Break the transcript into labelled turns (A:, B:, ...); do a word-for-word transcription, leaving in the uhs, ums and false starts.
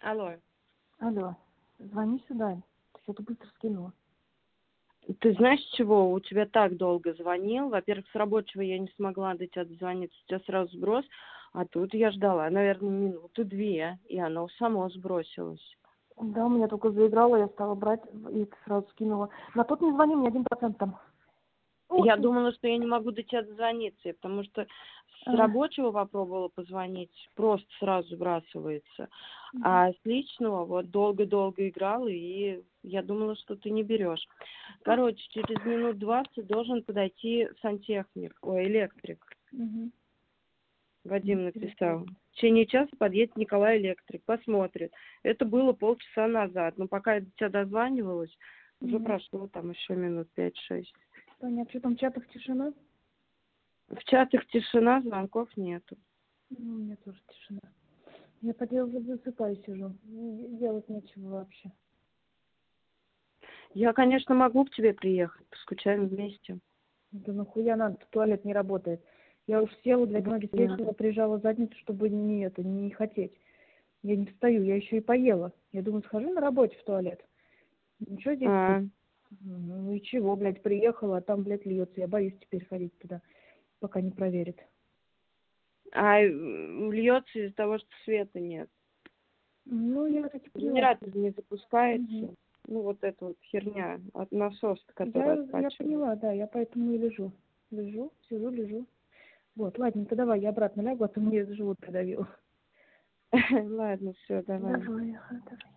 A: Алло.
B: Алло, звони сюда. Ты что-то быстро скинула.
A: Ты знаешь чего? У тебя так долго звонил. Во-первых, с рабочего я не смогла до тебя дозвониться. У тебя сразу сброс. А тут я ждала, наверное, минуту две. И оно само сбросилось.
B: Да, у меня только заиграло, я стала брать и сразу скинула. На тот не звони, мне один процент там.
A: Я думала, что я не могу до тебя дозвониться, потому что с
B: А.
A: рабочего попробовала позвонить, просто сразу сбрасывается. А с личного вот долго-долго играла, и я думала, что ты не берешь. Короче, через минут двадцать должен подойти сантехник, ой, электрик.
B: Угу.
A: Вадим написал. В течение часа подъедет Николай Электрик, посмотрит. Это было полчаса назад, но пока я до тебя дозванивалась, уже
B: Угу.
A: прошло там еще минут пять-шесть.
B: Понятно, что там в чатах тишина?
A: В чатах тишина, звонков нету.
B: Ну, у меня тоже тишина. Я по делу засыпаю, сижу. Делать нечего вообще.
A: Я, конечно, могу к тебе приехать, поскучаем вместе.
B: Да нахуя надо, туалет не работает. Я уж села, блядь, ноги свесила, прижала задницу, чтобы не это, не хотеть. Я не встаю, я еще и поела. Я думаю, схожу на работе в туалет. Ничего здесь.
A: А,
B: Ну и чего, блядь, приехала, а там, блядь, льется. Я боюсь теперь ходить туда, пока не проверит.
A: а льется из-за того, что света нет.
B: Ну, я так и поняла.
A: Генератор не запускается.
B: Угу.
A: Ну, вот эта вот херня от насоса, который
B: Я, я поняла, да, я поэтому и лежу. Лежу, сижу, лежу. Вот, ладненько, давай, я обратно лягу, а то мне живот придавило.
A: Ладно, все, давай.
B: Давай, ага, давай.